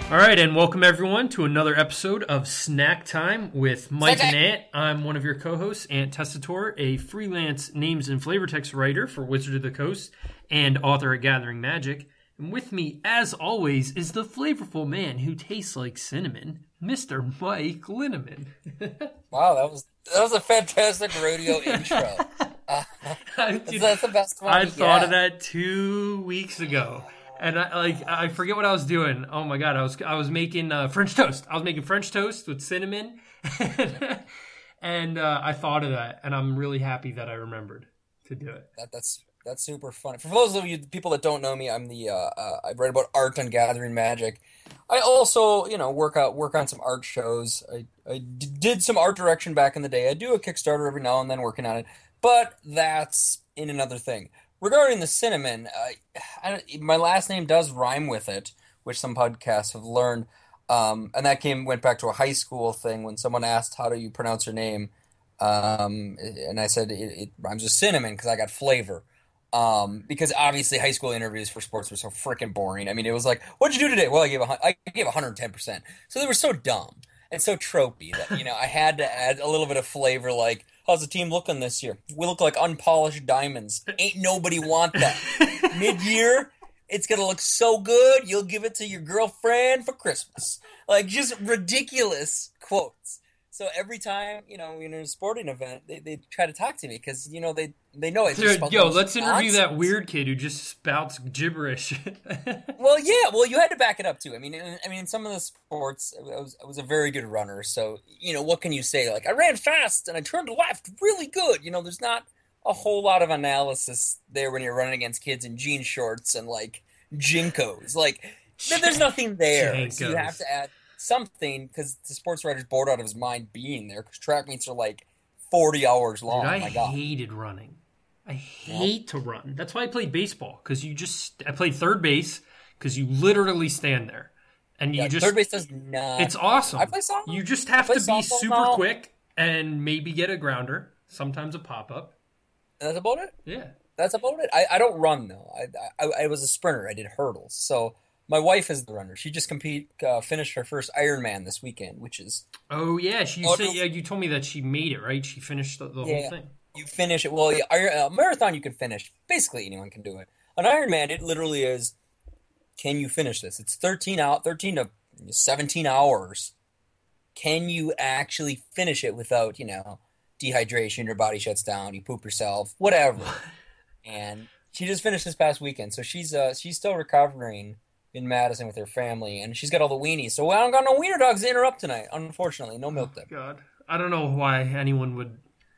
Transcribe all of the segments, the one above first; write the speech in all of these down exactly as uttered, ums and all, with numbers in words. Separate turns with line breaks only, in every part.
All right, and welcome everyone to another episode of Snack Time with Mike and Ant. I'm one of your co-hosts, Ant Testator, a freelance names and flavor text writer for Wizard of the Coast and author at Gathering Magic. And with me, as always, is the flavorful man who tastes like cinnamon, Mister Mike Linneman.
Wow, that was that was a fantastic rodeo intro. Uh,
Dude,
that's the best one.
I
you
thought
get.
of that two weeks ago. And I like I forget what I was doing. Oh my god, I was I was making uh, French toast. I was making French toast with cinnamon, and uh, I thought of that, and I'm really happy that I remembered to do it.
That, that's that's super funny. For those of you people that don't know me, I'm the uh, uh, I write about art on Gathering Magic. I also you know work out work on some art shows. I I d- did some art direction back in the day. I do a Kickstarter every now and then working on it, but that's in another thing. Regarding the cinnamon, uh, I, my last name does rhyme with it, which some podcasts have learned, um, and that came went back to a high school thing when someone asked, "How do you pronounce your name?" Um, and I said it, it rhymes with cinnamon because I got flavor. Um, because obviously high school interviews for sports were so freaking boring. I mean, it was like, "What'd you do today?" Well, I gave a, I gave one hundred ten percent. So they were so dumb and so tropey that you know I had to add a little bit of flavor, like. How's the team looking this year? We look like unpolished diamonds. Ain't nobody want that. Mid-year, it's going to look so good, you'll give it to your girlfriend for Christmas. Like, just ridiculous quotes. So every time, you know, in a sporting event, they, they try to talk to me because, you know, they they know it's just about
Yo, let's interview
nonsense.
that weird kid who just spouts gibberish.
Well, yeah, well, you had to back it up, too. I mean, I mean, in some of the sports, I was, I was a very good runner. So, you know, what can you say? Like, I ran fast and I turned left really good. You know, there's not a whole lot of analysis there when you're running against kids in jean shorts and, like, Jinkos. Like, there's nothing there.
Jinkos.
So you have to add something because the sports writer's bored out of his mind being there because track meets are, like, forty hours long.
Dude, I
My God.
hated running. I hate to run. That's why I played baseball, because you just... I played third base, because you literally stand there. And you
Yeah,
just...
third base does not...
It's awesome.
I play softball.
You just have
I
to
play
be
softball
super
now.
quick and maybe get a grounder, sometimes a pop-up.
That's about it?
Yeah.
That's about it. I, I don't run, though. I, I I was a sprinter. I did hurdles. So my wife is the runner. She just compete uh, finished her first Ironman this weekend, which is...
Oh, yeah. She
Oh,
said,
no.
yeah, you told me that she made it, right? She finished the, the
Yeah.
whole thing.
You finish it. Well, yeah, a marathon you can finish. Basically, anyone can do it. An Ironman, it literally is, can you finish this? It's thirteen out, thirteen to seventeen hours. Can you actually finish it without, you know, dehydration, your body shuts down, you poop yourself, whatever. And she just finished this past weekend, so she's uh she's still recovering in Madison with her family, and she's got all the weenies. So I don't got no wiener dogs to interrupt tonight, unfortunately. No milk dog.
God. I don't know why anyone would...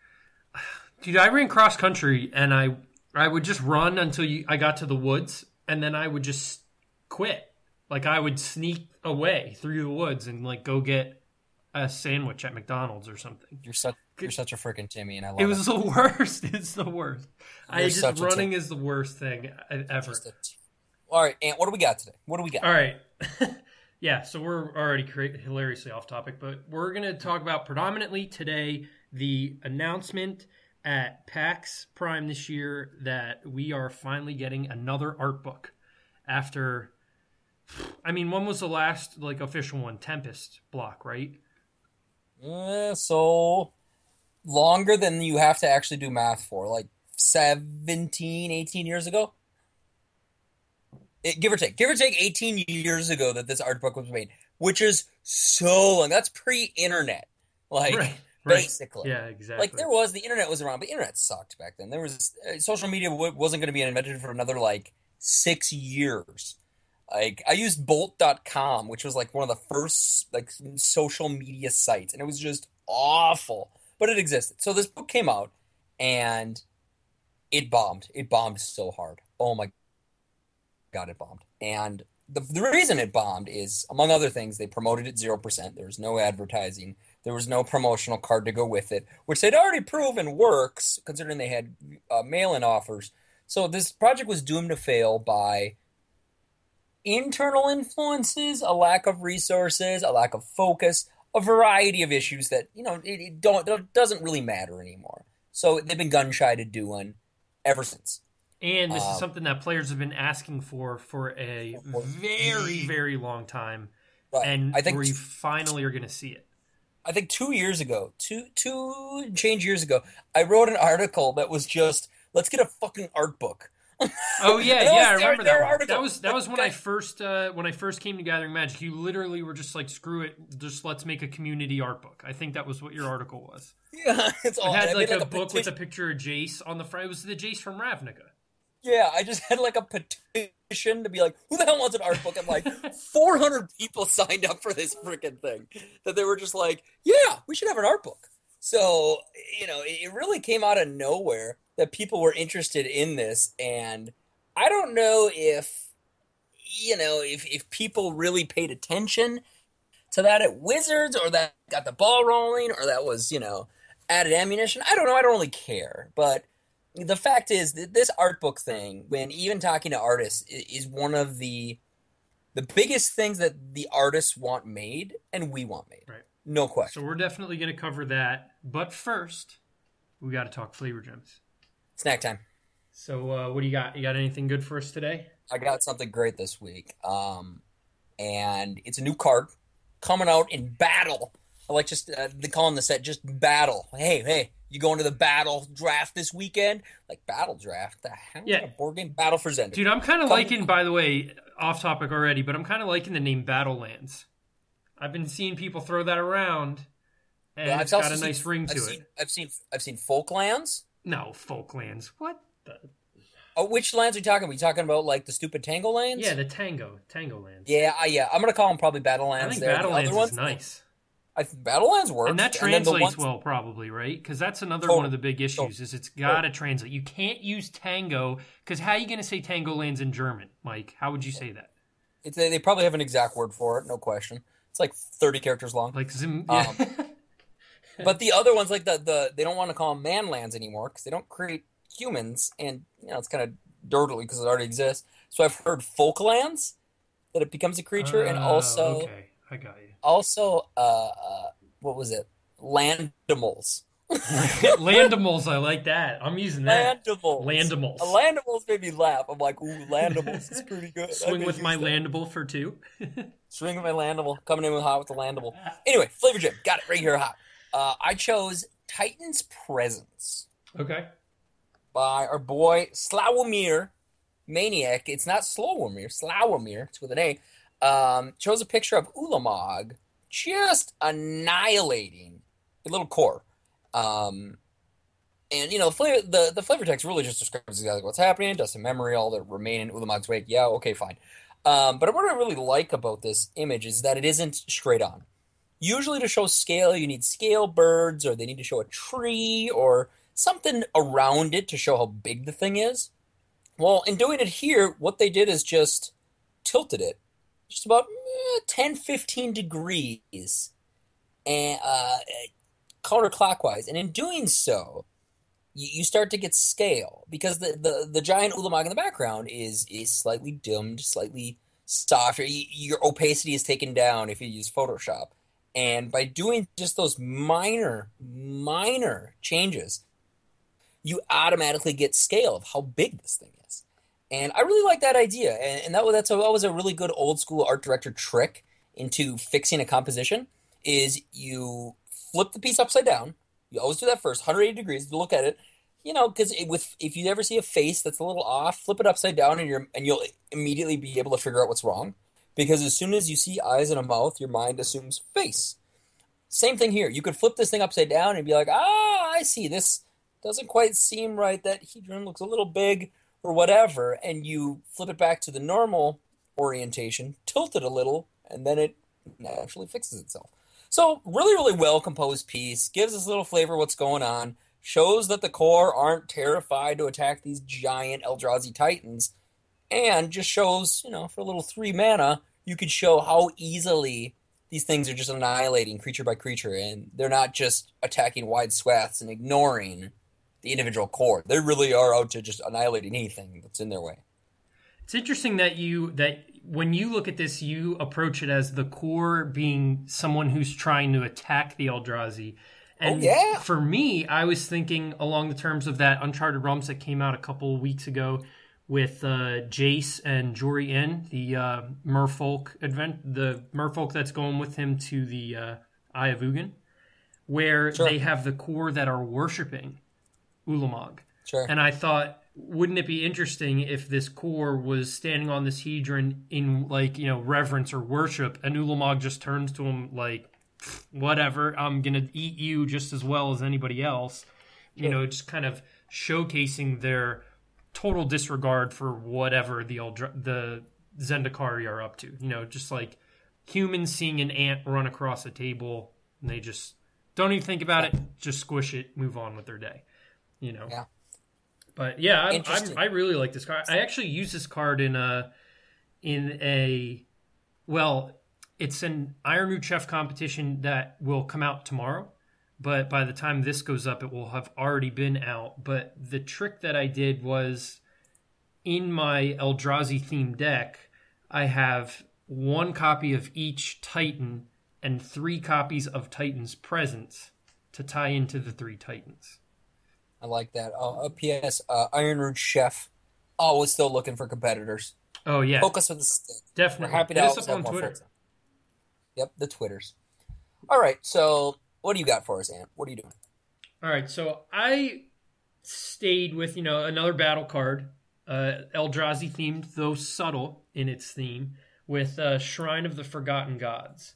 Dude, I ran cross country, and I I would just run until you, I got to the woods, and then I would just quit. Like, I would sneak away through the woods and, like, go get a sandwich at McDonald's or something.
You're such you're such a freaking Timmy, and I love
It
it.
was the worst. It's the worst. I
You're
just
such a
running
Tim-
is the worst thing ever.
Just a t- All right, Ant, what do we got today? What do we got?
All right. Yeah, so we're already cra- hilariously off topic, but we're going to talk about predominantly today the announcement at PAX Prime this year that we are finally getting another art book after, I mean, when was the last like official one? Tempest block, right?
Uh, so longer than you have to actually do math for, like seventeen, eighteen years ago. It, give or take. Give or take eighteen years ago that this art book was made, which is so long. That's pre-internet. Like,
Right, right.
basically.
Yeah, exactly.
Like, there was, the internet was around, but internet sucked back then. There was, uh, social media w- wasn't going to be invented for another, like, six years. Like, I used Bolt dot com, which was, like, one of the first, like, social media sites, and it was just awful. But it existed. So this book came out, and it bombed. It bombed so hard. Oh, my God, it bombed. And the, the reason it bombed is, among other things, they promoted it zero percent. There was no advertising. There was no promotional card to go with it, which they'd already proven works, considering they had uh, mail-in offers. So this project was doomed to fail by internal influences, a lack of resources, a lack of focus, a variety of issues that, you know, it, it don't it doesn't really matter anymore. So they've been gun-shy to doing ever since.
And this
Um,
is something that players have been asking for for a very, very long time.
Right.
and
I think
we
t-
finally are going to see it.
I think two years ago, two two change years ago, I wrote an article that was just let's get a fucking art book.
Oh yeah,
And that
yeah, I
was their,
remember
their
that one.
article.
That was that
Like,
was when I
guy-
first uh, when I first came to Gathering Magic. You literally were just like, screw it, just let's make a community art book. I think that was what your article was.
yeah, it's all.
It had
I
like
made,
a,
like,
book with a
petition.
picture of Jace on the front. It was the Jace from Ravnica.
Yeah, I just had like a petition to be like, who the hell wants an art book? And like four hundred people signed up for this freaking thing. That they were just like, yeah, we should have an art book. So, you know, it it really came out of nowhere that people were interested in this. And I don't know if, you know, if, if people really paid attention to that at Wizards or that got the ball rolling or that was, you know, added ammunition. I don't know. I don't really care. But the fact is that this art book thing, when even talking to artists, i- is one of the the biggest things that the artists want made and we want made.
Right.
No question.
So we're definitely going to cover that. But first, we got to talk flavor gems.
Snack time.
So uh, what do you got? You got anything good for us today?
I got something great this week. Um, and it's a new card coming out in battle. I like just uh, they call them the set just battle. Hey, hey, you going to the battle draft this weekend? Like battle draft? The hell?
Yeah.
A board game battle for Zendikar.
Dude, I'm kind of
Come-
liking, by the way, off topic already, but I'm kind of liking the name Battlelands. I've been seeing people throw that around, and
Yeah, I've
it's got
also
a
seen-
nice ring to
I've
it.
seen, I've seen I've seen Folklands.
No, Folklands. What? The...
Oh, which lands are we talking? Are we talking about like the stupid Tango lands?
Yeah, the Tango. Tango Lands.
Yeah, uh, yeah. I'm gonna call them probably Battlelands.
I think
there. The
Battlelands
other ones,
is nice.
I think Battlelands works,
And that
then the
translates
ones-
well, probably, right? Because that's another
Totally.
one of the big issues is it's got to translate. You can't use Tango, because how are you going to say Tango Lands in German, Mike? How would you say that?
It's, they probably have an exact word for it, no question. It's like thirty characters long.
Like Zim...
Um,
Yeah.
But the other ones, like the, the they don't want to call them manlands anymore because they don't create humans, and you know it's kind of dirtily because it already exists. So I've heard Folklands that it becomes a creature, and
Oh,
also
okay, I got you.
also uh, uh what was it? Landimals.
Landimals, I like that. I'm using that.
Landimals.
Landimals.
A Landimals made me laugh. I'm like, ooh, Landimals is pretty good. I
Swing
may
with
use
my
that.
Landible for two.
Swing with my Landible. Coming in with hot with the Landible. Anyway, Flavor Jam. Got it right here hot. Uh, I chose Titan's Presence
Okay.
by our boy Slawomir Maniac. It's not Slawomir, Slawomir. It's with an A. Um, shows a picture of Ulamog just annihilating a little core. Um, and, you know, the flavor, the, the flavor text really just describes exactly what's happening. Does some memory, all that remain in Ulamog's wake. Yeah, okay, fine. Um, but what I really like about this image is that it isn't straight on. Usually to show scale, you need scale birds, or they need to show a tree, or something around it to show how big the thing is. Well, in doing it here, what they did is just tilted it just about eh, ten, fifteen degrees and uh, counterclockwise. And in doing so, you, you start to get scale because the, the, the giant Ulamog in the background is is slightly dimmed, slightly softer. Y- Your opacity is taken down if you use Photoshop. And by doing just those minor, minor changes, you automatically get scale of how big this thing is. And I really like that idea. And, and that, was- that's a, that was a really good old school art director trick into fixing a composition is you flip the piece upside down. You always do that first, one hundred eighty degrees to look at it. You know, because with if you ever see a face that's a little off, flip it upside down and you're and you'll immediately be able to figure out what's wrong. Because as soon as you see eyes and a mouth, your mind assumes face. Same thing here. You could flip this thing upside down and be like, ah, I see. This doesn't quite seem right. That hedron looks a little big or whatever. And you flip it back to the normal orientation, tilt it a little, and then it naturally fixes itself. So really, really well-composed piece. Gives us a little flavor of what's going on. Shows that the core aren't terrified to attack these giant Eldrazi Titans. And just shows, you know, for a little three mana, you could show how easily these things are just annihilating creature by creature, and they're not just attacking wide swaths and ignoring the individual core. They really are out to just annihilating anything that's in their way.
It's interesting that you that when you look at this, you approach it as the core being someone who's trying to attack the Eldrazi. And
oh, yeah.
for me, I was thinking along the terms of that Uncharted Realms that came out a couple of weeks ago, with uh, Jace and Jory N, the uh, merfolk advent, the merfolk that's going with him to the uh, Eye of Ugin, where
Sure.
they have the core that are worshiping Ulamog.
Sure.
And I thought, wouldn't it be interesting if this core was standing on this hedron in, like, you know, reverence or worship, and Ulamog just turns to him like, whatever, I'm gonna eat you just as well as anybody else. You know, just kind of showcasing their total disregard for whatever the Eldra- the Zendikari are up to. You know, just like humans seeing an ant run across a table, and they just don't even think about it, just squish it, move on with their day. You know.
Yeah.
But yeah, I'm, I'm,
Interesting.
I really like this card. I actually use this card in a in a well, it's an Ironroot Chef competition that will come out tomorrow. But by the time this goes up, it will have already been out. But the trick that I did was, in my Eldrazi themed deck, I have one copy of each Titan and three copies of Titan's Presence to tie into the three Titans.
I like that. Uh, P S. Uh, Ironroot Chef, always still looking for competitors.
Oh, yeah.
Focus with the stick.
Definitely.
We're happy to
Hit us
always
up
have
on
more
Twitter.
folks. Yep, the Twitters. All right, so what do you got for us, Ant? What are you doing?
All right, so I stayed with, you know, another battle card, uh, Eldrazi themed, though subtle in its theme, with uh, Shrine of the Forgotten Gods.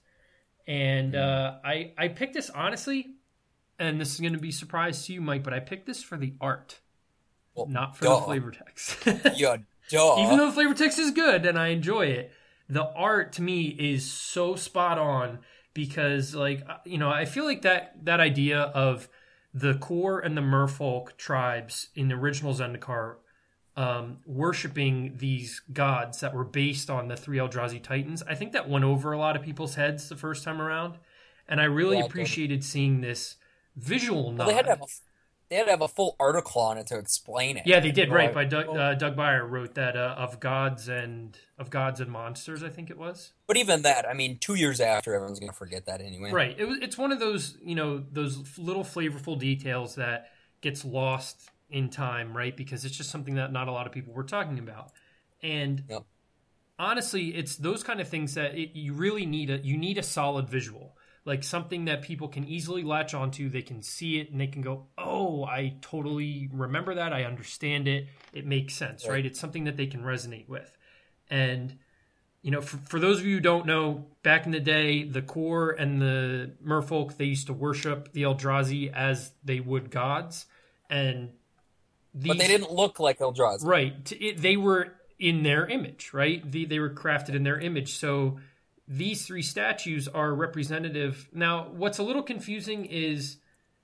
And uh, I, I picked this, honestly, and this is going to be a surprise to you, Mike, but I picked this for the art,
Well,
not for
duh.
the flavor text.
Yeah, duh.
Even though the flavor text is good and I enjoy it, the art to me is so spot on because, like, you know, I feel like that that idea of the core and the merfolk tribes in the original Zendikar um, worshiping these gods that were based on the three Eldrazi Titans, I think that went over a lot of people's heads the first time around. And I really
Yeah, I
appreciated seeing this visual nod.
Well, they had to have a, they had to have a full article on it to explain it.
Yeah, they did, right.
Like,
By Doug, uh, Doug Beyer wrote that uh, of gods and of gods and monsters, I think it was.
But even that, I mean, two years after, everyone's going to forget that anyway.
Right. It was. It's one of those, you know, those little flavorful details that gets lost in time, right? Because it's just something that not a lot of people were talking about. And
Yep.
honestly, it's those kind of things that it, you really need a you need a solid visual. Like something that people can easily latch onto, they can see it and they can go, oh, I totally remember that. I understand it. It makes sense, right? right? It's something that they can resonate with. And, you know, for, for those of you who don't know, back in the day, the core and the merfolk, they used to worship the Eldrazi as they would gods. And these,
But they didn't look like Eldrazi.
Right. It, they were in their image, right? They, they were crafted in their image. So these three statues are representative. Now, what's a little confusing is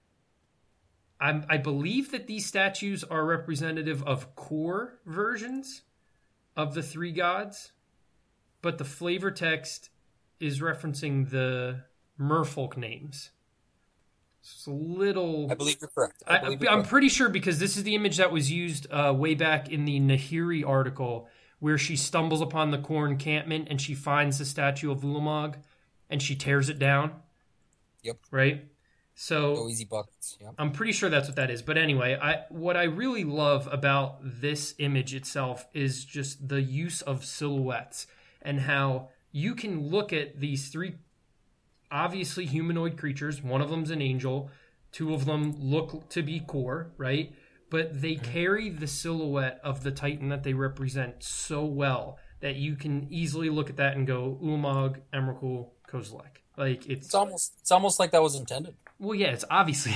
I'm, I believe that these statues are representative of core versions of the three gods, but the flavor text is referencing the merfolk names. So it's a little...
I believe you're correct. I
I,
believe you're
I'm
correct.
pretty sure because this is the image that was used uh, way back in the Nahiri article where she stumbles upon the core encampment and she finds the statue of Ulamog and she tears it down.
Yep.
Right? So
Go easy buckets. Yep.
I'm pretty sure that's what that is. But anyway, I what I really love about this image itself is just the use of silhouettes and how you can look at these three obviously humanoid creatures. One of them's an angel. Two of them look to be core, right? But they carry the silhouette of the Titan that they represent so well that you can easily look at that and go, Ulamog, Emrakul, Kozilek. Like it's,
It's almost it's almost like that was intended.
well, yeah, it's obviously.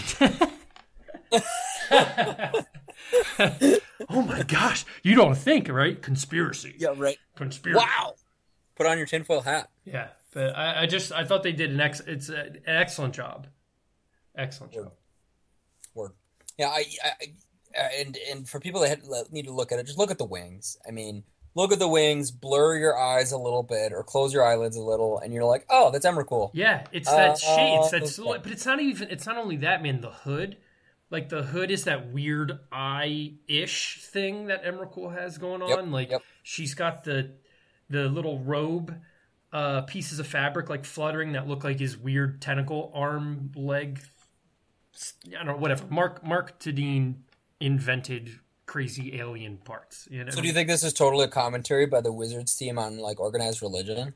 Oh my gosh, you don't think, right? Conspiracy.
Yeah, right.
Conspiracy.
Wow. Put on your tinfoil hat.
Yeah, but I, I just I thought they did an ex. It's a, an excellent job. Excellent job.
Word. Yeah, I, I, I and and for people that had, need to look at it, just look at the wings. I mean, look at the wings, blur your eyes a little bit, or close your eyelids a little, and you're like, oh, that's Emrakul.
Yeah, it's that
Uh,
shade. It's that
okay.
silhouette. But it's not even. It's not only that, man. The hood, like the hood, is that weird eye-ish thing that Emrakul has going on.
Yep,
Like
yep.
she's got the the little robe uh, pieces of fabric like fluttering that look like his weird tentacle arm leg. I don't know. Whatever. Mark Mark Tadine invented crazy alien parts. You know?
So do you think this is totally a commentary by the Wizards team on like organized religion?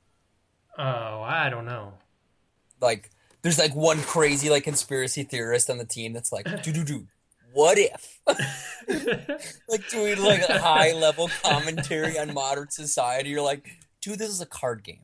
Oh, I don't know.
Like, there's like one crazy like conspiracy theorist on the team that's like, do do do, what if? Like doing like a high level commentary on modern society. You're like, dude, this is a card game.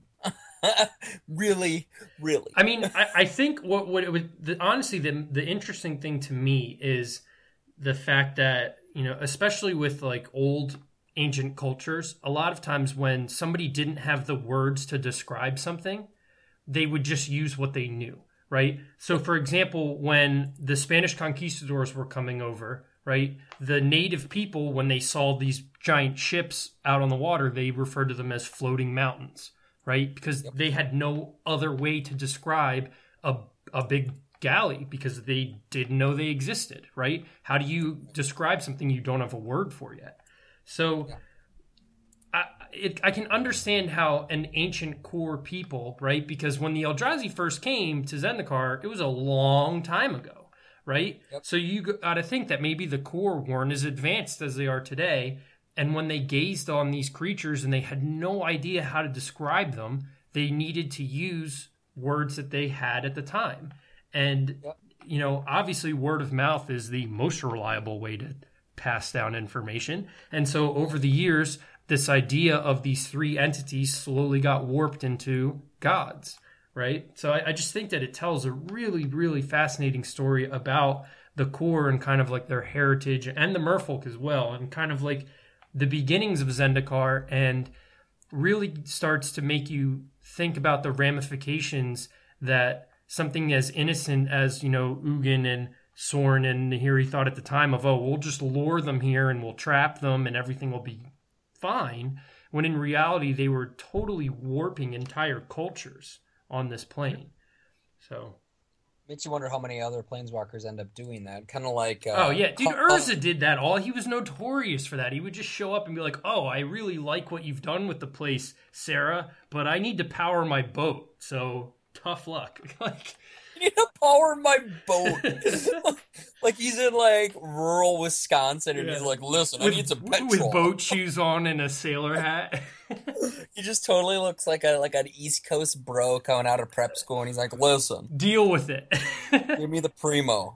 Really, really.
I mean, I, I think what what it was the, honestly the the interesting thing to me is the fact that, you know, especially with like old ancient cultures, a lot of times when somebody didn't have the words to describe something, they would just use what they knew, right? So, for example, when the Spanish conquistadors were coming over, right, the native people, when they saw these giant ships out on the water, they referred to them as floating mountains, right? Because yep. they had no other way to describe a a big galley because they didn't know they existed, right? How do you describe something you don't have a word for yet? So yeah. I, it, I can understand how an ancient core people, right? Because when the Eldrazi first came to Zendikar, it was a long time ago, right? Yep. So you got to think that maybe the core weren't as advanced as they are today. And when they gazed on these creatures and they had no idea how to describe them, they needed to use words that they had at the time. And, yep. you know, obviously word of mouth is the most reliable way to pass down information. And so over the years, this idea of these three entities slowly got warped into gods, right? So I, I just think that it tells a really, really fascinating story about the core and kind of like their heritage and the merfolk as well. And kind of like the beginnings of Zendikar, and really starts to make you think about the ramifications that something as innocent as, you know, Ugin and Sorin and Nahiri thought at the time of, oh, we'll just lure them here and we'll trap them and everything will be fine, when in reality they were totally warping entire cultures on this plane. So
makes you wonder how many other planeswalkers end up doing that. Kind of like uh,
oh yeah, dude, Urza did that all. He was notorious for that. He would just show up and be like, oh, I really like what you've done with the place, Sarah, but I need to power my boat, so tough luck. Like,
you need to power my boat. Like he's in like rural Wisconsin and yeah. he's like, listen, with, I need some petrol.
With boat shoes on and a sailor hat.
He just totally looks like a like an East Coast bro coming out of prep school, and he's like, listen.
Deal with it.
Give me the primo.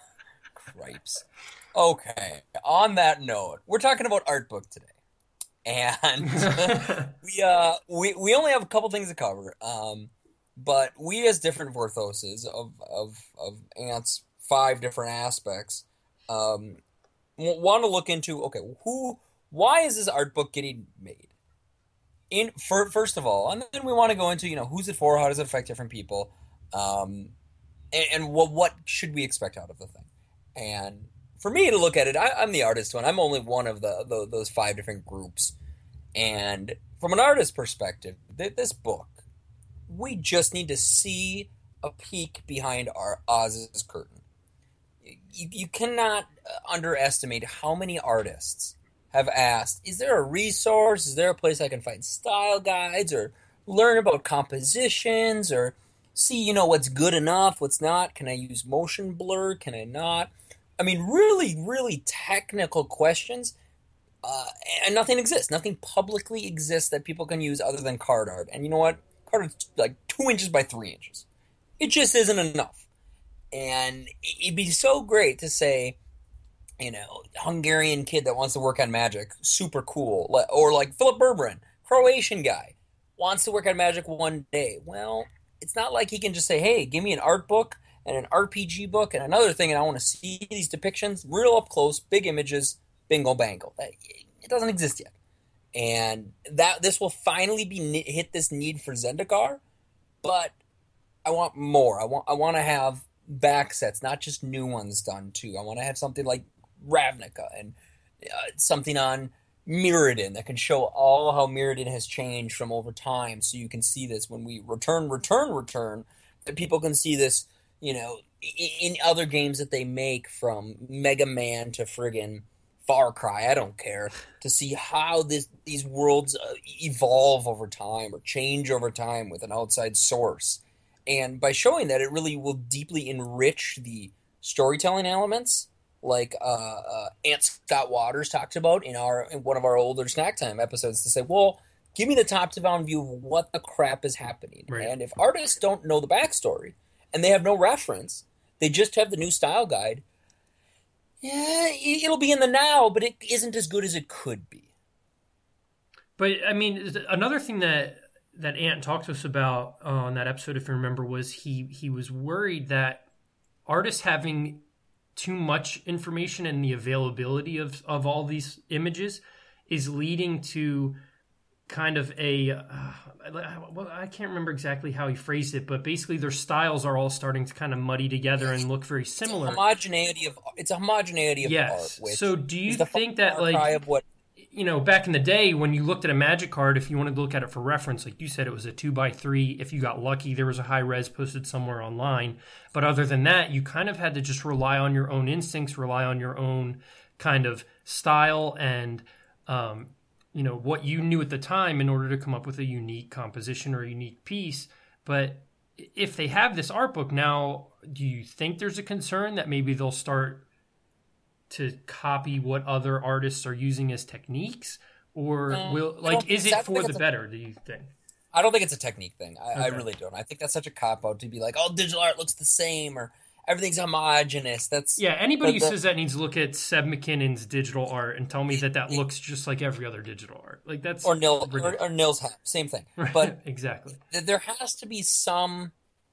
Cripes. Okay, on that note, we're talking about art book today. And we uh we, we only have a couple things to cover. Um But we, as different Vorthoses of of of Ant's five different aspects, um, want to look into. Okay, who? Why is this art book getting made? In for, first of all, and then we want to go into, you know, who's it for? How does it affect different people? Um, and, and what what should we expect out of the thing? And for me to look at it, I, I'm the artist one. I'm only one of the, the those five different groups. And from an artist perspective, th- this book. We just need to see a peek behind our Oz's curtain. You, you cannot underestimate how many artists have asked, is there a resource? Is there a place I can find style guides or learn about compositions or see, you know, what's good enough, what's not? Can I use motion blur? Can I not? I mean, really, really technical questions. Uh, and nothing exists. Nothing publicly exists that people can use other than card art. And you know what? Card art's like two inches by three inches. It just isn't enough. And it'd be so great to say, you know, Hungarian kid that wants to work on Magic, super cool. Or like Philip Berberin, Croatian guy, wants to work on Magic one day. Well, it's not like he can just say, hey, give me an art book and an R P G book and another thing, and I want to see these depictions real up close, big images, bingo bango. It doesn't exist yet. And that this will finally be hit this need for Zendikar, but I want more. I want I want to have back sets, not just new ones done too. I want to have something like Ravnica and uh, something on Mirrodin that can show all how Mirrodin has changed from over time, so you can see this when we return, return, return. That people can see this, you know, in, in other games that they make, from Mega Man to friggin' Far Cry, I don't care, to see how this these worlds uh, evolve over time or change over time with an outside source. And by showing that, it really will deeply enrich the storytelling elements like uh, uh, Aunt Scott Waters talked about in our in one of our older Snack Time episodes to say, well, give me the top to bottom view of what the crap is happening.
Right.
And if artists don't know the backstory and they have no reference, they just have the new style guide. Yeah, it'll be in the now, but it isn't as good as it could be.
But I mean, another thing that that Ant talked to us about uh, on that episode, if you remember, was he he was worried that artists having too much information and the availability of of all these images is leading to kind of a uh, well, I can't remember exactly how he phrased it, but basically their styles are all starting to kind of muddy together and look very similar.
It's a homogeneity of it's a homogeneity of
yes.
art. Which
so do you
is the
think that
cry
like
of what
you know, back in the day when you looked at a Magic card, if you wanted to look at it for reference, like you said, it was a two by three. If you got lucky, there was a high res posted somewhere online. But other than that, you kind of had to just rely on your own instincts, rely on your own kind of style and, um, you know, what you knew at the time in order to come up with a unique composition or a unique piece. But if they have this art book now, do you think there's a concern that maybe they'll start to copy what other artists are using as techniques, or
um,
will like is it for the
a,
better? Do you think?
I don't think it's a technique thing. I,
okay.
I really don't. I think that's such a cop out to be like, oh, digital art looks the same or everything's homogenous. That's
yeah. Anybody who
the,
says that needs to look at Seb McKinnon's digital art and tell me that that looks just like every other digital art. Like that's
or Nil or, or Nils hat, same thing. But
exactly,
there has to be some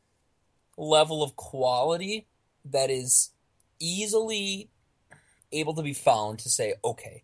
level of quality that is easily able to be found to say, okay,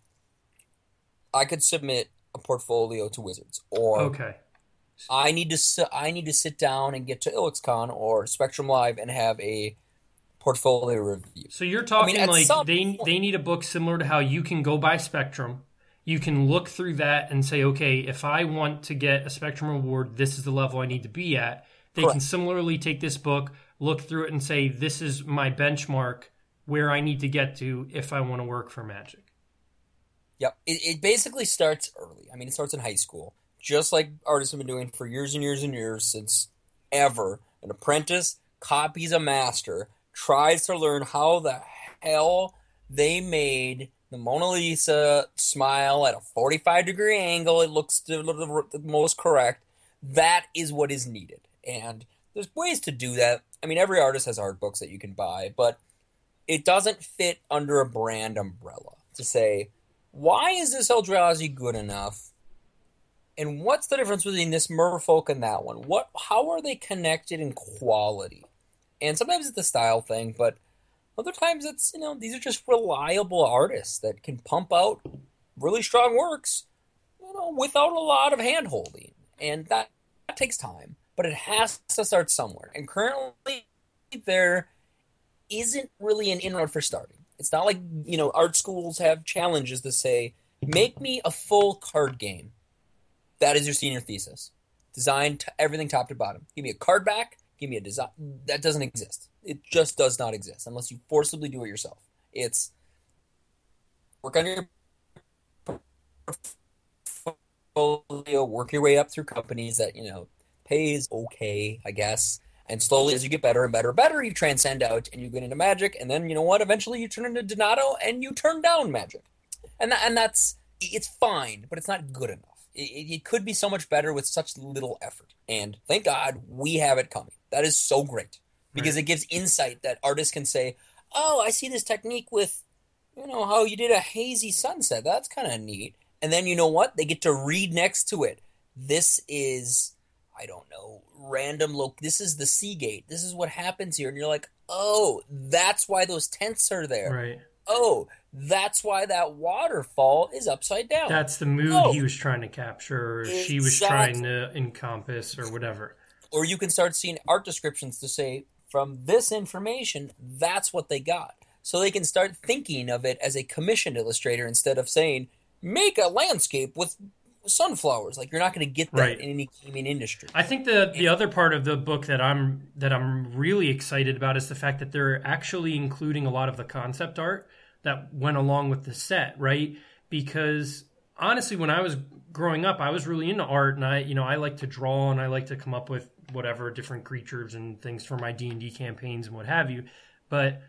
I could submit a portfolio to Wizards, or
okay,
I need to I need to sit down and get to IllexCon or Spectrum Live and have a portfolio review.
So you're talking I mean, like they
point,
they need a book similar to how you can go by Spectrum. You can look through that and say, okay, if I want to get a Spectrum award, this is the level I need to be at. They correct. Can similarly take this book, look through it, and say, this is my benchmark where I need to get to if I want to work for Magic.
Yep. It, it basically starts early. I mean, it starts in high school, just like artists have been doing for years and years and years since ever. An apprentice copies a master, tries to learn how the hell they made the Mona Lisa smile at a forty-five degree angle. It looks the, the most correct. That is what is needed. And there's ways to do that. I mean, every artist has art books that you can buy, but it doesn't fit under a brand umbrella to say, why is this Eldrazi good enough? And what's the difference between this Merfolk and that one? What? How are they connected in quality? And sometimes it's a style thing, but other times it's, you know, these are just reliable artists that can pump out really strong works, you know, without a lot of hand-holding. And that, that takes time, but it has to start somewhere. And currently there isn't really an inroad for starting. It's not like, you know, art schools have challenges to say, make me a full card game. That is your senior thesis. Design t- everything top to bottom. Give me a card back. Give me a design. That doesn't exist. It just does not exist unless you forcibly do it yourself. It's work on your portfolio, work your way up through companies that, you know, pays okay, I guess. And slowly, as you get better and better and better, you transcend out and you get into Magic. And then, you know what? Eventually, you turn into Donato and you turn down Magic. And that, and that's, it's fine, but it's not good enough. It, it could be so much better with such little effort. And thank God we have it coming. That is so great. Because right. It gives insight that artists can say, oh, I see this technique with, you know, how you did a hazy sunset. That's kind of neat. And then, you know what? They get to read next to it. This is, I don't know, random look. This is the Seagate. This is what happens here. And you're like, oh, that's why those tents are there.
Right.
Oh, that's why that waterfall is upside down.
That's the mood oh, he was trying to capture, or exactly. She was trying to encompass, or whatever.
Or you can start seeing art descriptions to say, from this information, that's what they got. So they can start thinking of it as a commissioned illustrator instead of saying, make a landscape with sunflowers. Like, you're not going to get that right. in any gaming industry.
I think the the other part of the book that I'm that I'm really excited about is the fact that they're actually including a lot of the concept art that went along with the set, right? Because honestly, when I was growing up, I was really into art, and I, you know, I like to draw and I like to come up with whatever different creatures and things for my D and D campaigns and what have you. But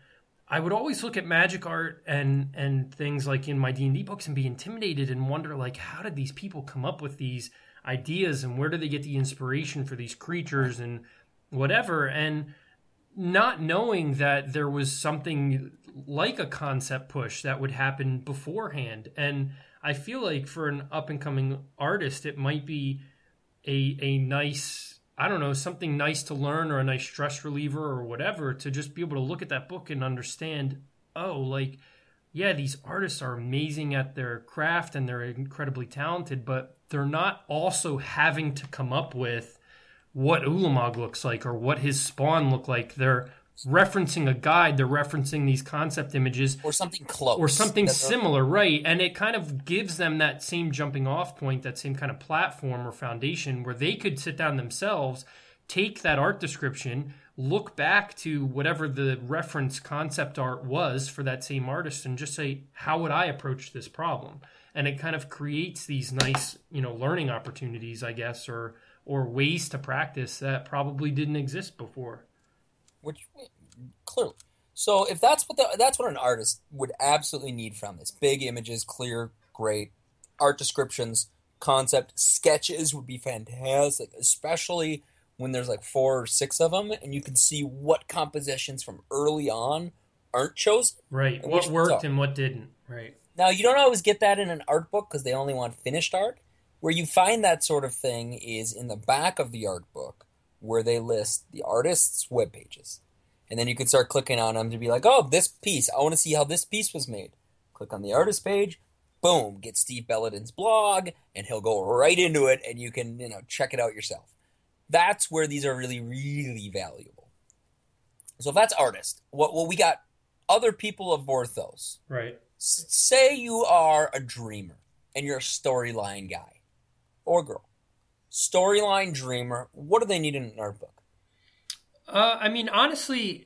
I would always look at magic art and and things like in my D and D books and be intimidated and wonder, like, how did these people come up with these ideas and where do they get the inspiration for these creatures and whatever? And not knowing that there was something like a concept push that would happen beforehand. And I feel like for an up and coming artist, it might be a a nice, I don't know, something nice to learn or a nice stress reliever or whatever, to just be able to look at that book and understand, oh, like, yeah, these artists are amazing at their craft and they're incredibly talented, but they're not also having to come up with what Ulamog looks like or what his spawn look like. They're referencing a guide, they're referencing these concept images.
Or something close.
Or something similar, right? And it kind of gives them that same jumping off point, that same kind of platform or foundation where they could sit down themselves, take that art description, look back to whatever the reference concept art was for that same artist and just say, how would I approach this problem? And it kind of creates these nice, you know, learning opportunities, I guess, or or ways to practice that probably didn't exist before.
Which, clearly. So if that's what the, that's what an artist would absolutely need from this. Big images, clear, great. Art descriptions, concept, sketches would be fantastic, especially when there's like four or six of them and you can see what compositions from early on aren't chosen.
Right, what worked and what didn't, right.
Now, you don't always get that in an art book because they only want finished art. Where you find that sort of thing is in the back of the art book, where they list the artist's web pages. And then you can start clicking on them to be like, oh, this piece, I want to see how this piece was made. Click on the artist page, boom, get Steve Belladin's blog, and he'll go right into it, and you can, you know, check it out yourself. That's where these are really, really valuable. So if that's artist, what well, we got other people of Vorthos.
Right.
S- say you are a dreamer, and you're a storyline guy. Or girl. Storyline dreamer. What do they need in an art book?
Uh, I mean, honestly,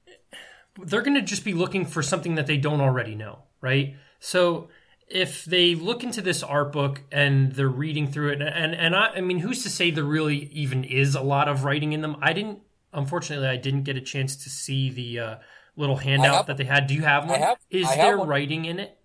they're going to just be looking for something that they don't already know, right? So if they look into this art book and they're reading through it, and and I, I mean, who's to say there really even is a lot of writing in them? I didn't, unfortunately, I didn't get a chance to see the uh, little handout that they had. Do you have one?
I have,
is
I
there
have one.
Writing in it?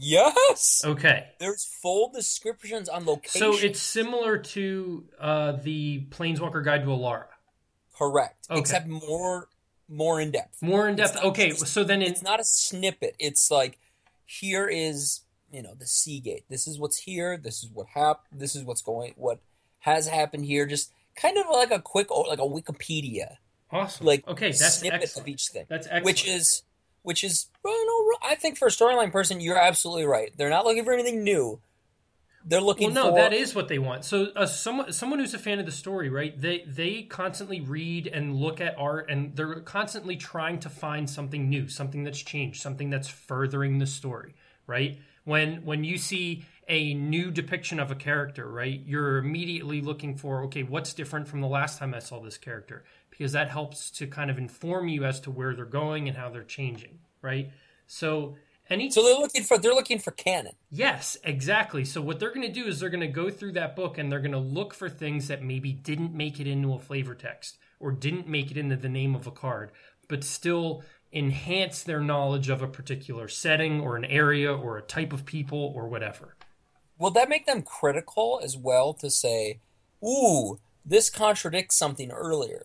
Yes.
Okay.
There's full descriptions on location.
So it's similar to uh, the Planeswalker Guide to Alara.
Correct.
Okay.
Except more more in depth.
More in depth. Okay.
Just,
so then in,
it's not a snippet. It's like, here is, you know, the Seagate. This is what's here. This is what happened. This is what's going. What has happened here. Just kind of like a quick, like a Wikipedia.
Awesome.
Like
okay. That's
snippet
excellent.
of each thing.
That's excellent.
Which is. Which is, well, you know, I think for a storyline person, you're absolutely right. They're not looking for anything new. They're looking
well, no,
for...
that is what they want. So uh, someone, someone who's a fan of the story, right, they, they constantly read and look at art, and they're constantly trying to find something new, something that's changed, something that's furthering the story, right? When when you see a new depiction of a character, right, you're immediately looking for, okay, what's different from the last time I saw this character? Because that helps to kind of inform you as to where they're going and how they're changing, right? So any
so they're looking for they're looking for canon.
Yes, exactly. So what they're going to do is they're going to go through that book and they're going to look for things that maybe didn't make it into a flavor text or didn't make it into the name of a card, but still enhance their knowledge of a particular setting or an area or a type of people or whatever.
Will that make them critical as well to say, ooh, this contradicts something earlier?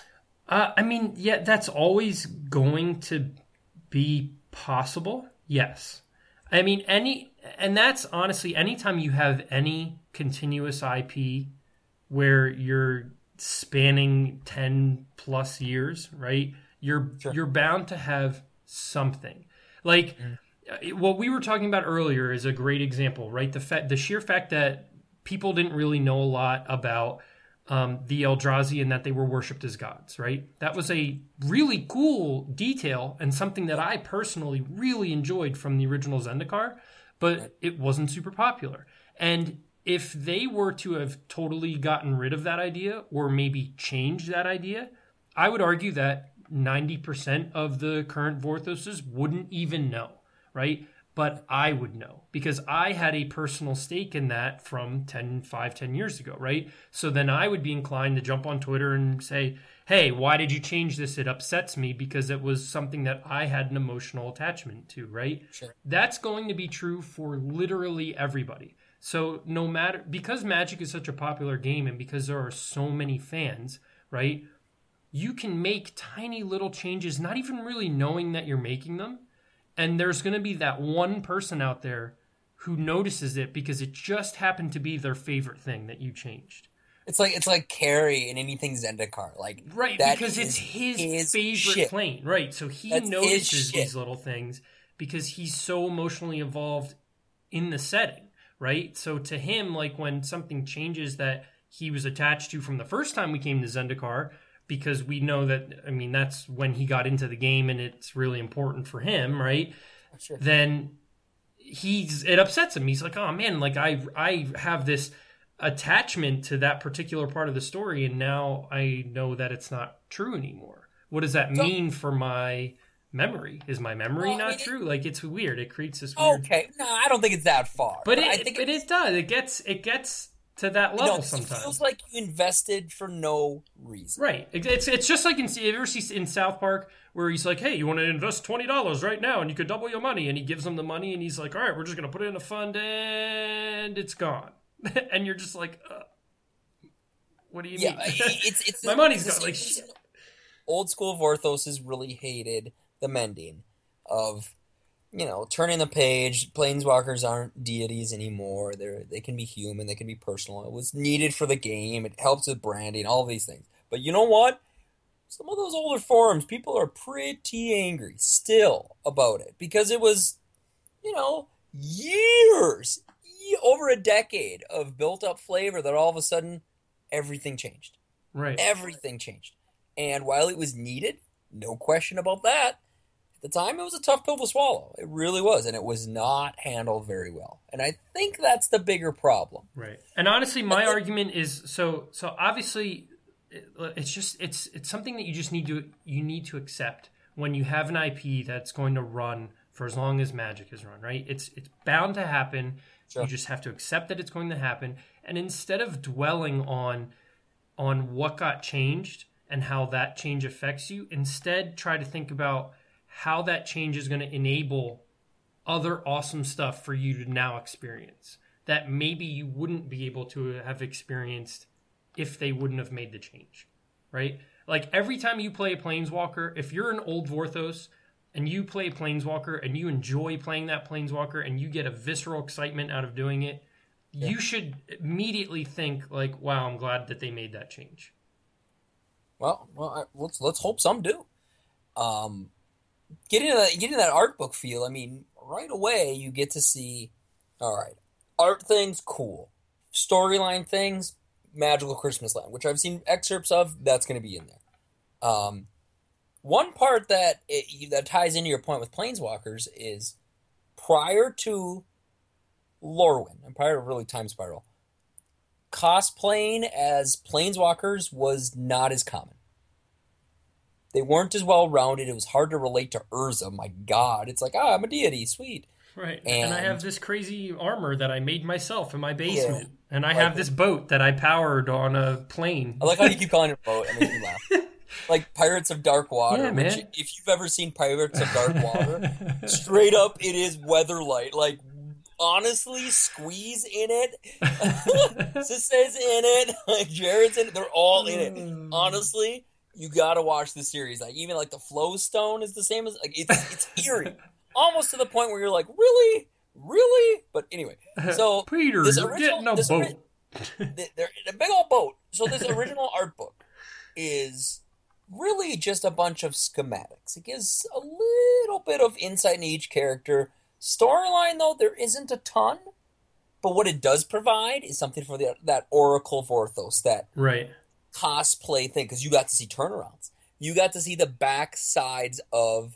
Uh, I mean, yeah, that's always going to be possible. Yes. I mean, any, and that's honestly, anytime you have any continuous I P where you're spanning ten plus years, right? You're, sure. you're bound to have something. Like mm. what we were talking about earlier is a great example, right? The fact, the sheer fact that people didn't really know a lot about Um, the Eldrazi and that they were worshipped as gods, right? That was a really cool detail and something that I personally really enjoyed from the original Zendikar, but it wasn't super popular. And if they were to have totally gotten rid of that idea or maybe changed that idea, I would argue that ninety percent of the current Vorthoses wouldn't even know, right? But I would know because I had a personal stake in that from ten, five, ten years ago, right? So then I would be inclined to jump on Twitter and say, hey, why did you change this? It upsets me because it was something that I had an emotional attachment to, right?
Sure.
That's going to be true for literally everybody. So no matter, because Magic is such a popular game and because there are so many fans, right? You can make tiny little changes, not even really knowing that you're making them. And there's going to be that one person out there who notices it because it just happened to be their favorite thing that you changed.
It's like it's like Carrie in anything Zendikar, like
right because it's his, his favorite
shit.
plane, right? So he
That's
notices these little things because he's so emotionally involved in the setting, right? So to him, like when something changes that he was attached to from the first time we came to Zendikar, because we know that, I mean, that's when he got into the game and it's really important for him, right?
Sure.
Then he's it upsets him. He's like, oh man, like I I have this attachment to that particular part of the story, and now I know that it's not true anymore. What does that
so,
mean for my memory? Is my memory
well,
not
I mean,
true? Like it's weird. It creates this weird.
Okay, no, I don't think it's that far.
But,
but
it,
I think
but
it,
it does. It gets it gets to that level
no,
sometimes.
It feels like you invested for no reason.
Right. It's it's just like in you ever see in South Park where he's like, hey, you want to invest twenty dollars right now and you could double your money, and he gives them the money and he's like, all right, we're just gonna put it in a fund and it's gone, and you're just like. Uh, What do you
yeah,
mean?
it's it's
my money's gone. Like shit.
Old school Vorthos has really hated the mending of, you know, turning the page. Planeswalkers aren't deities anymore. They they can be human. They can be personal. It was needed for the game. It helps with branding. All these things. But you know what? Some of those older forums, people are pretty angry still about it because it was, you know, years, over a decade of built up flavor that all of a sudden. Everything changed.
Right.
Everything changed. And while it was needed, no question about that, at the time it was a tough pill to swallow. It really was. And it was not handled very well. And I think that's the bigger problem.
Right. And honestly, my then, argument is so so obviously it's just it's it's something that you just need to you need to accept when you have an I P that's going to run for as long as Magic is run, right? It's it's bound to happen. Sure. You just have to accept that it's going to happen. And instead of dwelling on on what got changed and how that change affects you, instead try to think about how that change is going to enable other awesome stuff for you to now experience that maybe you wouldn't be able to have experienced if they wouldn't have made the change, right? Like every time you play a Planeswalker, if you're an old Vorthos and you play Planeswalker and you enjoy playing that Planeswalker and you get a visceral excitement out of doing it, yeah. you should immediately think like, wow, I'm glad that they made that change.
Well, well, let's let's hope some do. Um, getting that getting that art book feel. I mean, right away you get to see. All right, art things, cool. Storyline things, Magical Christmas Land, which I've seen excerpts of. That's going to be in there. Um, one part that it, that ties into your point with Planeswalkers is prior to Lorwyn and prior to really Time Spiral, cosplaying as Planeswalkers was not as common. They weren't as well rounded. It was hard to relate to Urza. My God, it's like, ah, I'm a deity, sweet.
Right, and, and I have this crazy armor that I made myself in my basement,
yeah,
and I
like
have this boat that I powered on a plane.
I like how you keep calling it a boat. It makes me laugh. Like Pirates of Dark Water,
yeah,
which,
man.
if you've ever seen Pirates of Dark Water, straight up, it is Weatherlight. Like, honestly, Squeeze in it, Sisay's in it, like Jared's in it. They're all in it. Honestly, you gotta watch the series. Like, even like the Flow Stone is the same as like it's it's eerie, almost to the point where you're like, really, really. But anyway, so
Peter,
this
you're
original,
getting a
this
boat.
Ori- they're in a big old boat. So this original art book is really just a bunch of schematics. It gives a little bit of insight into each character. Storyline, though, there isn't a ton. But what it does provide is something for the, that Oracle Vorthos, that
right.
cosplay thing, because you got to see turnarounds. You got to see the back sides of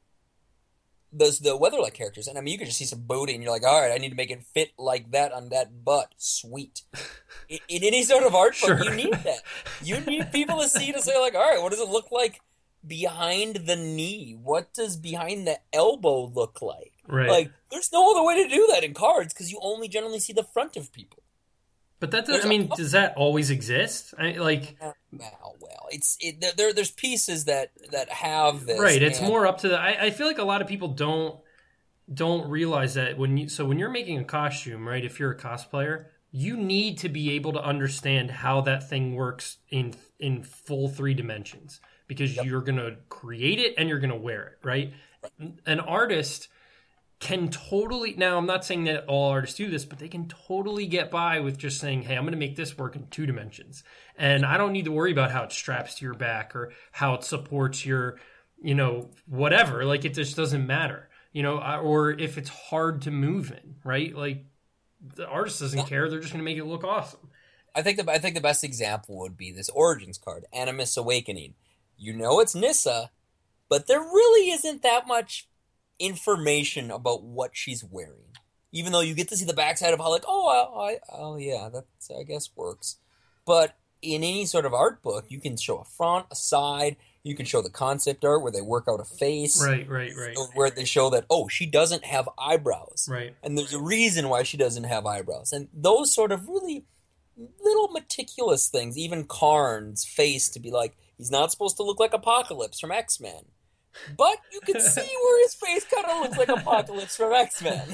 those the Weatherlight characters. And I mean, you could just see some booty, and you're like, all right, I need to make it fit like that on that butt. Sweet. in, in any sort of art book,
sure.
you need that. You need people to see to say, like, all right, what does it look like behind the knee? What does behind the elbow look like?
Right.
Like, there's no other way to do that in cards because you only generally see the front of people.
But that does,
There's
I mean,
a,
does that always exist? I, like,
well, well, it's it, there. There's pieces that that have this,
right? It's
and
more up to the. I, I feel like a lot of people don't don't realize that when you so when you're making a costume, right? If you're a cosplayer, you need to be able to understand how that thing works in in full three dimensions because
Yep.
you're gonna create it and you're gonna wear it, right? An artist can totally now I'm not saying that all artists do this, but they can totally get by with just saying, hey, I'm going to make this work in two dimensions, and I don't need to worry about how it straps to your back or how it supports your, you know, whatever. Like, it just doesn't matter, you know, or if it's hard to move in, right? Like, the artist doesn't care, they're just going to make it look awesome.
I think the I think the best example would be this Origins card, Animus Awakening. You know it's Nissa, but there really isn't that much information about what she's wearing. Even though you get to see the backside of how, like, oh, I, I, oh yeah, that I guess works. But in any sort of art book, you can show a front, a side. You can show the concept art where they work out a face.
Right, right, right.
Or where they show that, oh, she doesn't have eyebrows.
Right.
And there's a reason why she doesn't have eyebrows. And those sort of really little meticulous things, even Karn's face to be like, he's not supposed to look like Apocalypse from X-Men. But you can see where his face kind of looks like Apocalypse from X-Men.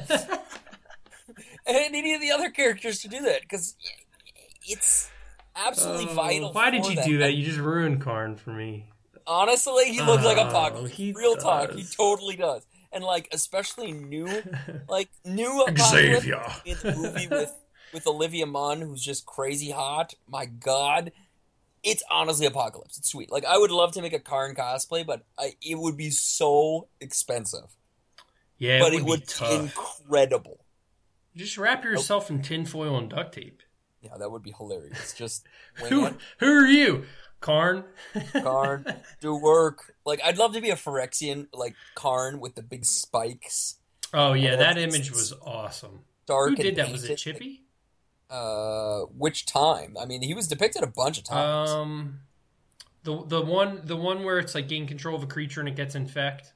And any of the other characters to do that, because it's absolutely
Oh,
vital.
why did
for
you
that.
do that? You just ruined Karn for me.
Honestly, he looks like
Oh,
Apocalypse.
he
Real talk, he
does.
totally does. And like, especially new, like new Apocalypse
Xavier.
in the movie with with Olivia Munn, who's just crazy hot. My God, it's honestly Apocalypse. It's sweet. Like, I would love to make a Karn cosplay, but I, it would be so expensive.
Yeah, it
but
would
it
be
would
tough.
be incredible.
Just wrap yourself in tinfoil and duct tape.
Yeah, that would be hilarious. Just
Who,
wing
who are you? Karn?
it, Karn, do work. Like, I'd love to be a Phyrexian, like Karn with the big spikes.
Oh, yeah,
And
that
it's-
image
it's
was awesome.
Dark
Who
and
did that? Was it
painted.
Chippy?
Uh, which time? I mean, he was depicted a bunch of times.
Um, the the one the one where it's like gain control of a creature and it gets infect.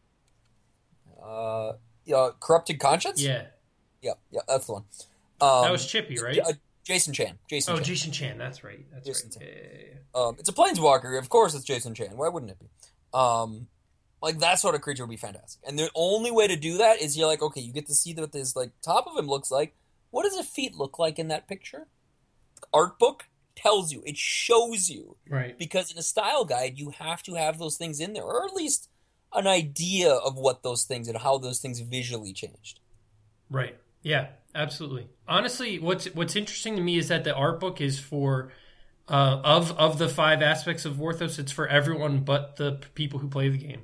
Uh, yeah, Corrupted Conscience?
Yeah,
Yeah, yeah, that's the one. Um,
that was Chippy, right?
uh, Jason Chan. Jason
Oh,
Chan.
Jason Chan. That's right. That's
Jason
right.
Chan.
Yeah, yeah, yeah.
Um, it's a planeswalker. Of course, it's Jason Chan. Why wouldn't it be? Um, like, that sort of creature would be fantastic. And the only way to do that is you're like, okay, you get to see what this like top of him looks like. What does his feet look like in that picture? Art book tells you. It shows you.
Right.
Because in a style guide, you have to have those things in there, or at least an idea of what those things and how those things visually changed.
Right. Yeah, absolutely. Honestly, what's what's interesting to me is that the art book is for uh, of of the five aspects of Vorthos, it's for everyone but the p- people who play the game.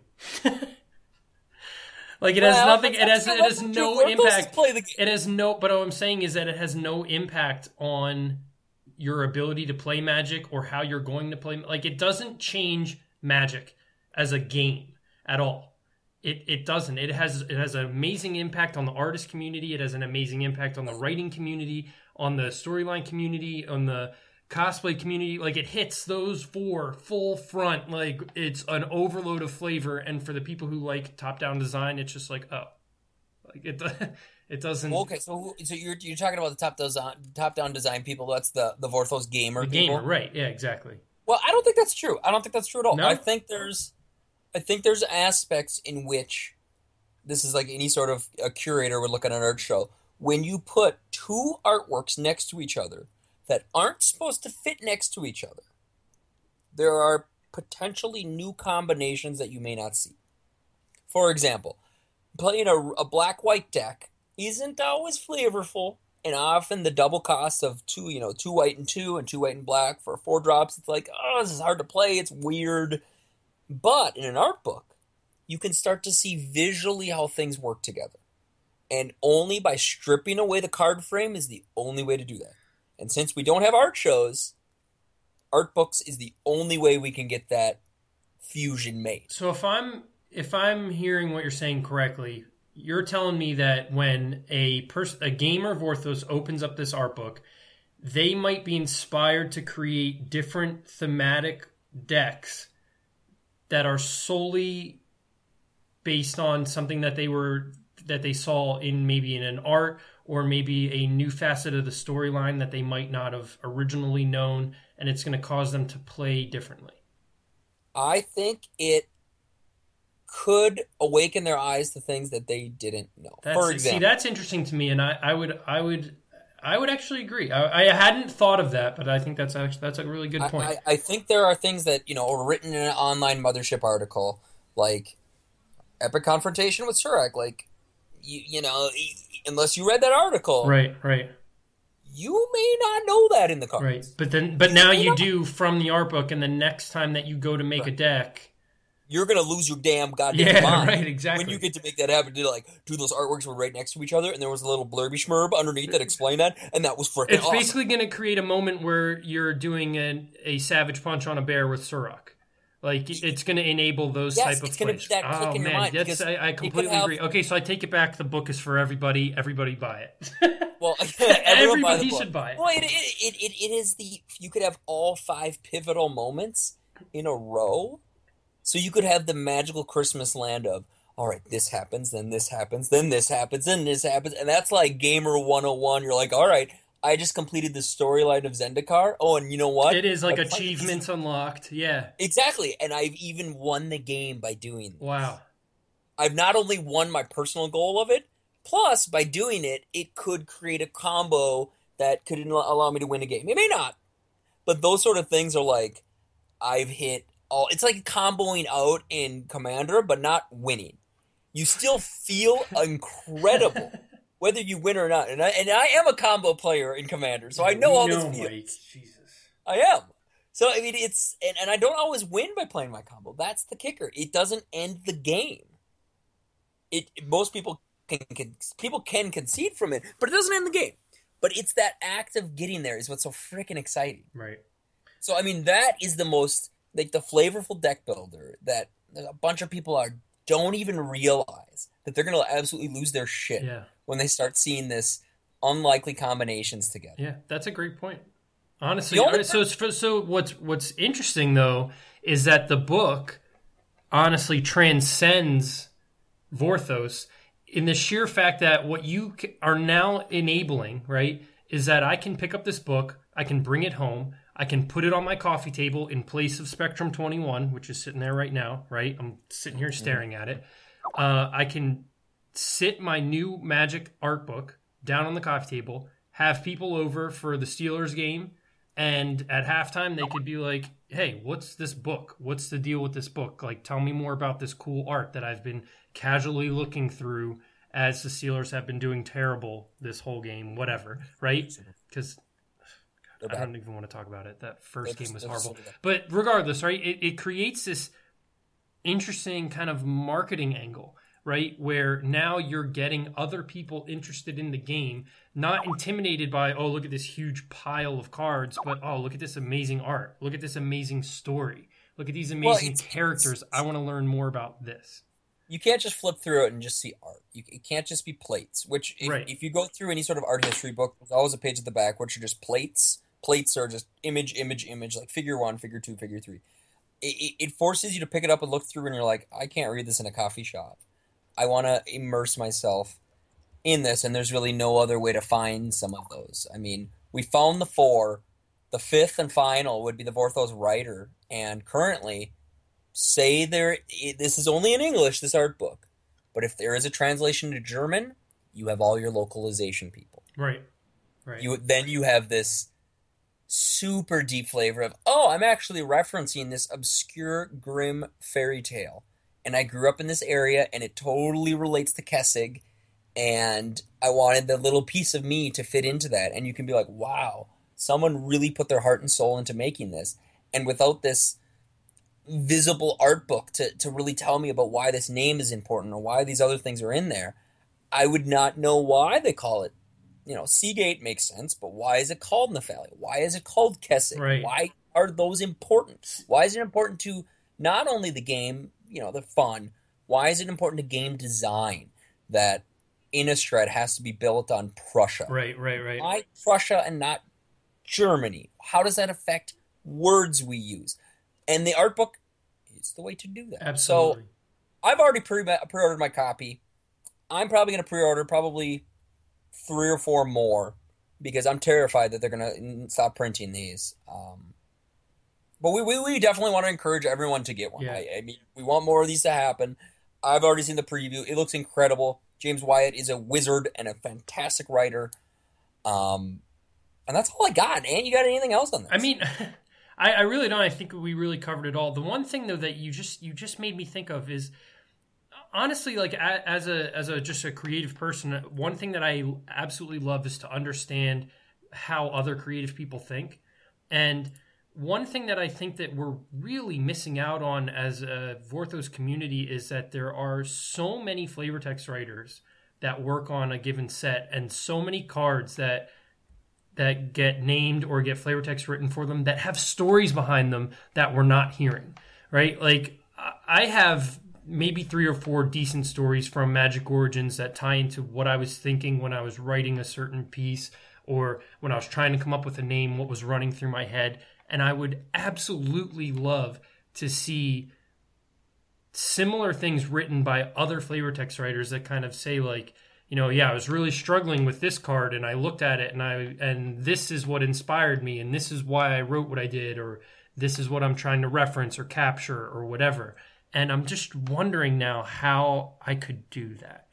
Like, it has
Well,
nothing. It
that's-
has it
that's
has
what
no
Vorthos is
impact.
play the game.
It has no. But what I'm saying is that it has no impact on your ability to play Magic or how you're going to play. Like, it doesn't change Magic as a game at all. It it doesn't. It has it has an amazing impact on the artist community. It has an amazing impact on the writing community, on the storyline community, on the cosplay community. Like, it hits those four full front. Like, it's an overload of flavor. And for the people who like top down design, it's just like, oh, like it it doesn't.
Well, okay, so who- so you're you're talking about the top design, top down design people. That's the the Vorthos gamer
the
people.
gamer, right? Yeah, exactly.
Well, I don't think that's true. I don't think that's true at all.
No?
I think there's, I think there's aspects in which this is like any sort of a curator would look at an art show. When you put two artworks next to each other that aren't supposed to fit next to each other, there are potentially new combinations that you may not see. For example, playing a, a black-white deck isn't always flavorful. And often the double cost of two, you know, two white and two and two white and black for four drops, it's like, oh, this is hard to play. It's weird. But in an art book, you can start to see visually how things work together. And only by stripping away the card frame is the only way to do that. And since we don't have art shows, art books is the only way we can get that fusion made.
So if I'm if I'm hearing what you're saying correctly, you're telling me that when a person, a gamer of Vorthos opens up this art book, they might be inspired to create different thematic decks that are solely based on something that they were that they saw in maybe in an art or maybe a new facet of the storyline that they might not have originally known, and it's going to cause them to play differently?
I think it could awaken their eyes to things that they didn't know.
That's,
For example,
see, that's interesting to me, and I, I would, I would, I would actually agree. I, I hadn't thought of that, but I think that's actually that's a really good point.
I, I, I think there are things that you know are written in an online Mothership article, like epic confrontation with Surak. Like you, you know, unless you read that article,
right, right.
You may not know that in the cards.
Right, but then, but now you do from the art book, and the next time that you go to make right. a deck,
you're gonna lose your damn goddamn
yeah,
mind.
right, exactly.
When you get to make that happen, like, dude, those artworks were right next to each other, and there was a little blurby schmurb underneath that explained that, and that was freaking
It's
awesome.
basically gonna create a moment where you're doing a, a savage punch on a bear with Surak. Like, it's going to enable those
yes,
type of
it's going to be that click
oh,
in
man.
your mind.
Yes, I, I completely
have...
agree. Okay, so I take it back. The book is for everybody. Everybody buy it.
Well,
everybody
buy
should buy it.
Well, it, it, it, it is the... You could have all five pivotal moments in a row. So you could have the magical Christmas land of, all right, this happens, then this happens, then this happens, then this happens. And that's like Gamer one oh one. You're like, all right, I just completed the storyline of Zendikar. Oh, and you know what?
It is like I achievements played... unlocked. Yeah.
Exactly. And I've even won the game by doing this.
Wow.
I've not only won my personal goal of it, plus by doing it, it could create a combo that could allow me to win a game. It may not. But those sort of things are like, I've hit all... It's like comboing out in Commander, but not winning. You still feel incredible. Whether you win or not. And I, and I am a combo player in Commander, so I know all this feels.
Jesus.
I am. So, I mean, it's... And, and I don't always win by playing my combo. That's the kicker. It doesn't end the game. It Most people can, can people can concede from it, but it doesn't end the game. But it's that act of getting there is what's so freaking exciting.
Right.
So, I mean, that is the most... Like, the flavorful deck builder that a bunch of people are don't even realize that they're going to absolutely lose their shit.
Yeah.
When they start seeing this unlikely combinations together.
Yeah, that's a great point. Honestly, only... so so what's what's interesting though is that the book honestly transcends Vorthos in the sheer fact that what you are now enabling, right, is that I can pick up this book, I can bring it home, I can put it on my coffee table in place of Spectrum twenty-one, which is sitting there right now, right? I'm sitting here staring mm-hmm. at it. Uh, I can sit my new Magic art book down on the coffee table, have people over for the Steelers game, and at halftime they could be like, hey, what's this book? What's the deal with this book? Like, tell me more about this cool art that I've been casually looking through as the Steelers have been doing terrible this whole game, whatever, right? Because I don't even want to talk about it. That first game was horrible. But regardless, right, it, it creates this interesting kind of marketing angle, right? Where now you're getting other people interested in the game, not intimidated by, oh, look at this huge pile of cards, but, oh, look at this amazing art. Look at this amazing story. Look at these amazing well, characters. I want to learn more about this.
You can't just flip through it and just see art. You, it can't just be plates, which if, right. if you go through any sort of art history book, there's always a page at the back which are just plates. Plates are just image, image, image, like figure one, figure two, figure three. It, it, it forces you to pick it up and look through and you're like, I can't read this in a coffee shop. I want to immerse myself in this, and there's really no other way to find some of those. I mean, we found the four. The fifth and final would be the Vorthos Writer, and currently, say there. This is only in English, this art book, but if there is a translation to German, you have all your localization people.
Right, right.
You then you have this super deep flavor of, oh, I'm actually referencing this obscure, grim fairy tale. And I grew up in this area, and it totally relates to Kessig, and I wanted the little piece of me to fit into that. And you can be like, wow, someone really put their heart and soul into making this. And without this visible art book to, to really tell me about why this name is important or why these other things are in there, I would not know why they call it. You know, Seagate makes sense, but why is it called Nephalia? Why is it called Kessig?
Right.
Why are those important? Why is it important to not only the game, you know, the fun, why is it important to game design that Innistrad has to be built on Prussia?
Right, right, right.
Why Prussia and not Germany? How does that affect words we use? And the art book is the way to do that.
Absolutely.
So I've already pre- pre-ordered my copy. I'm probably going to pre-order probably three or four more because I'm terrified that they're going to stop printing these. Um, but we, we, we definitely want to encourage everyone to get one.
Yeah.
I, I mean, we want more of these to happen. I've already seen the preview. It looks incredible. James Wyatt is a wizard and a fantastic writer. Um, and that's all I got. And you got anything else on this?
I mean, I, I really don't. I think we really covered it all. The one thing though that you just you just made me think of is honestly, like as a as a just a creative person, one thing that I absolutely love is to understand how other creative people think. And one thing that I think that we're really missing out on as a Vorthos community is that there are so many flavor text writers that work on a given set, and so many cards that that get named or get flavor text written for them that have stories behind them that we're not hearing, right? Like I have maybe three or four decent stories from Magic Origins that tie into what I was thinking when I was writing a certain piece, or when I was trying to come up with a name, what was running through my head. And I would absolutely love to see similar things written by other flavor text writers that kind of say like, you know, yeah, I was really struggling with this card and I looked at it and I and this is what inspired me and this is why I wrote what I did, or this is what I'm trying to reference or capture or whatever. And I'm just wondering now how I could do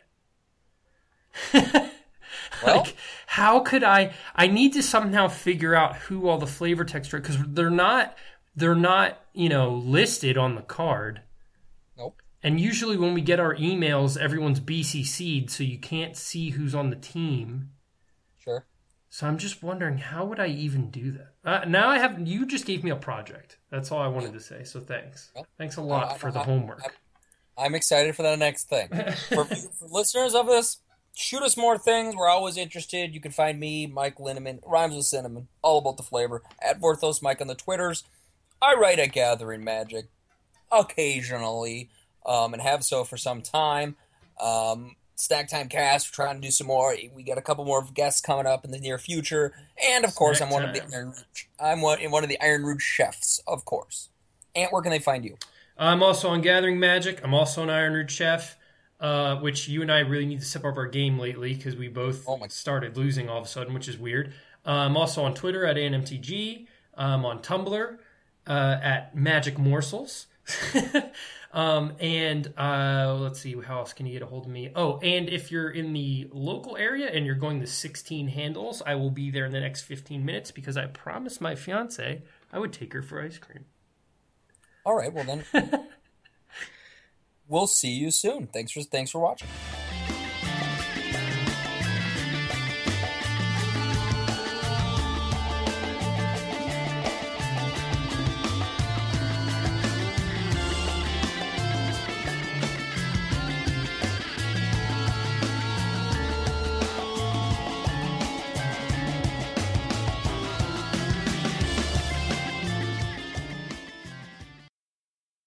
that.
Well,
like, how could I? I need to somehow figure out who all the flavor text are, because they're not, they're not, you know, listed on the card.
Nope.
And usually when we get our emails, everyone's B C C'd, so you can't see who's on the team.
Sure.
So I'm just wondering, how would I even do that? Uh, now I have, you just gave me a project. That's all I wanted to say. So thanks.
Well,
thanks a lot
uh,
for the
I,
homework.
I, I'm excited for the next thing. for, for listeners of this, shoot us more things. We're always interested. You can find me, Mike Linneman, Rhymes with Cinnamon, all about the flavor, at Vorthos Mike on the Twitters. I write at Gathering Magic occasionally, um, and have so for some time. Um, Snack Time Cast, we're trying to do some more. We got a couple more guests coming up in the near future. And, of course,
Snack
I'm one
time.
of the Iron Rouge. I'm one, one of the Iron Rouge chefs, of course. Ant, where can they find you?
I'm also on Gathering Magic. I'm also an Iron Root chef. Uh, which you and I really need to step up our game lately because we both
Oh my-
started losing all of a sudden, which is weird. Uh, I'm also on Twitter at A N M T G. I'm on Tumblr uh, at Magic Morsels. um, and uh, let's see, how else can you get a hold of me? Oh, and if you're in the local area and you're going to sixteen handles, I will be there in the next fifteen minutes because I promised my fiance I would take her for ice cream.
All right, well then... We'll see you soon. Thanks for thanks for watching.